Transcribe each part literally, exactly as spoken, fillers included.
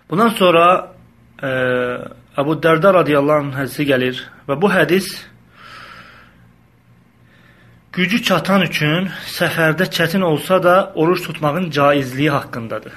Bundan sonra e, Əbu Dərdə radiyallahu anh hədisi gəlir və bu hədis gücü çatan üçün səfərdə çətin olsa da oruç tutmağın caizliyi haqqındadır.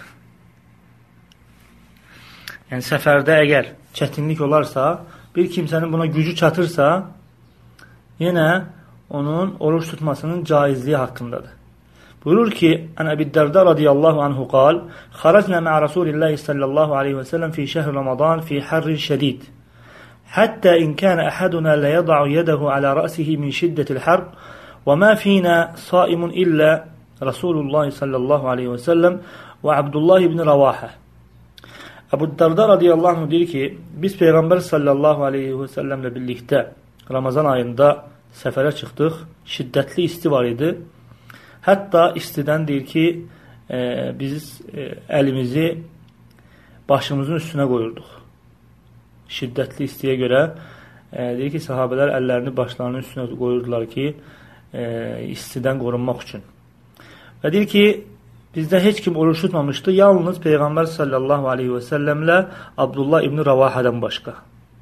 Yəni səfərdə əgər çətinlik olarsa, bir kimsənin buna gücü çatırsa, yenə onun oruç tutmasının caizliyi haqqındadır. Buyurur ki, Ən Əbi Dərdə radiyallahu anhu qal, xaracnə mə'a Rasulillahi sallallahu aleyhi və səlləm fi şəhr Ramazan fi harrin şədid. Həttə in kənə əhədunə lə yəda'u yədəhu alə rəsihi min şiddətil harb və mə finə saimun illə Rasulullahi sallallahu aleyhi və səlləm və Abdullah ibn Rəvahə. Əbu Dərdə radiyallahu anh deyir ki, biz Peyğəmbər sallallahu aleyhi və səlləmlə birlikdə Ramazan ayında səfərə çıxdıq, şiddətli isti var idi. Hətta istidən deyir ki, e, biz e, əlimizi başımızın üstünə qoyurduq. Şiddətli istiyə görə e, deyir ki, sahabələr əllərini başlarının üstünə qoyurdular ki, e, istidən qorunmaq üçün. Və deyir ki, bizdə heç kim oruç tutmamışdı, yalnız Peyğəmbər sallallahu aleyhi və səlləmlə Abdullah ibn Rəvahədən başqa.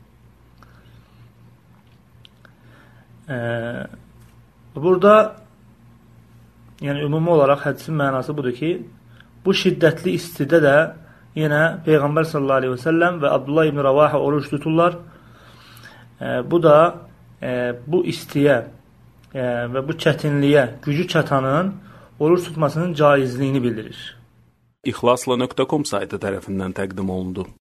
E, burada yəni ümumi olaraq hədisin mənası budur ki, bu şiddətli istidə də yenə Peyğəmbər sallallahu aleyhi və səlləm və Abdullah ibn Rəvahə oruç tuturlar. E, bu da e, bu istiyə e, və bu çətinliyə gücü çatanın oruç tutmasının caizliyini bildirir. İxlasla nöqtə com saytı tərəfindən təqdim olundu.